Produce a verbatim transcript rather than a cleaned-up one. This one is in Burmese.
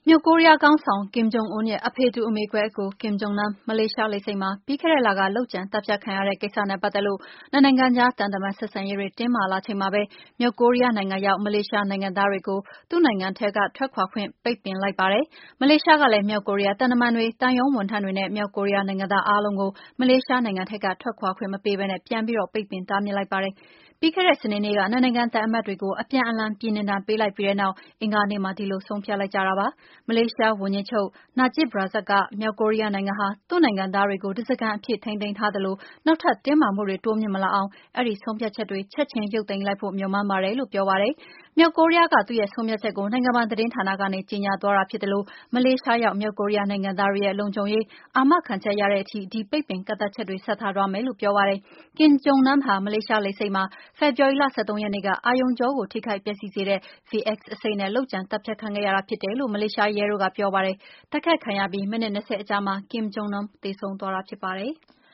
မြောက်ကိုရီးယားခေါင်းဆောင် Kim Jong Un ရဲ့အဖေတူအမေကွဲအကို Kim Jong Nam မလေးရှားလေဆိပ်မှာ ပြီးခဲ့တဲ့လက လုပ်ကြံသတ်ဖြတ်ခံရတဲ့ကိစ္စနဲ့ပတ်သက်လို့ နှစ်နိုင်ငံကြား သံတမန်ဆက်ဆံရေးတွေ တင်းမာလာချိန်မှာပဲ မြောက်ကိုရီးယားနိုင်ငံရောက် မလေးရှားနိုင်ငံသားတွေကို သူ့နိုင်ငံထဲက ထွက်ခွာခွင့် ပိတ်ပင်လိုက်ပါတယ်။ မလေးရှားကလည်း မြောက်ကိုရီးယားသံတမန်တွေ၊ သံရုံးဝန်ထမ်းတွေနဲ့ မြောက်ကိုရီးယားနိုင်ငံသားအားလုံးကို မလေးရှားနိုင်ငံထဲက ထွက်ခွာခွင့်မပေးဘဲ ပြန်ပြီး ပိတ်ပင်တားမြစ်လိုက်ပါတယ်။ ပြီးခဲ့တဲ့စနေနေ့က နှစ်နိုင်ငံသံအမတ်တွေကို အပြန်အလှန် ပြည်နှင်ဒဏ်ပေးလိုက်ပြီးတဲ့နောက် အင်္ဂါနေ့မှာ ဒီလိုဆုံးဖြတ်လိုက်ကြတာပါ။ မလေးရှားဝန်ကြီးချုပ် Najib Razak က မြောက်ကိုရီးယားနိုင်ငံဟာ သူ့နိုင်ငံသားတွေကို ဓားစာခံအဖြစ် ထိန်းသိမ်းထားသလို နောက်ထပ်တင်းမာမှုတွေ တိုးမြင့်မလာအောင် အဲဒီဆုံးဖြတ်ချက်တွေ ချက်ချင်းရုပ်သိမ်းလိုက်ဖို့ မျှော်မှန်းပါတယ်လို့ ပြောပါတယ်။ မြောက်ကိုရီးယားက သူ့ရဲ့ဆုံးဖြတ်ချက်ကို နိုင်ငံပိုင်သတင်းဌာနကနေ ကြေညာသွားတာဖြစ်သလို မလေးရှားရောက် မြောက်ကိုရီးယားနိုင်ငံသားတွေရဲ့ လုံခြုံရေး အာမခံချက်ရတဲ့အထိ ဒီပိတ်ပင်ကန့်သတ်ချက်တွေ ဆက်ထားသွားမယ်လို့ ပြောပါတယ်။ Kim Jong Nam ဟာ မလေးရှားလေဆိပ်မှာ ဖေဖော်ဝါရီလ ၁၃ ရက်နေ့က အာရုံကြောကို ထိခိုက်ပျက်စီးစေတဲ့ ဗွီအက်စ် အဆိပ်နဲ့ လုပ်ကြံသတ်ဖြတ်ခံခဲ့ရတာဖြစ်တယ်လို့ မလေးရှားရဲတို့ကပြောပါတယ်။ တိုက်ခိုက်ခံရပြီး မိနစ် ၂၀ အကြာမှာ Kim Jong Nam သေဆုံးသွားတာဖြစ်ပါတယ်။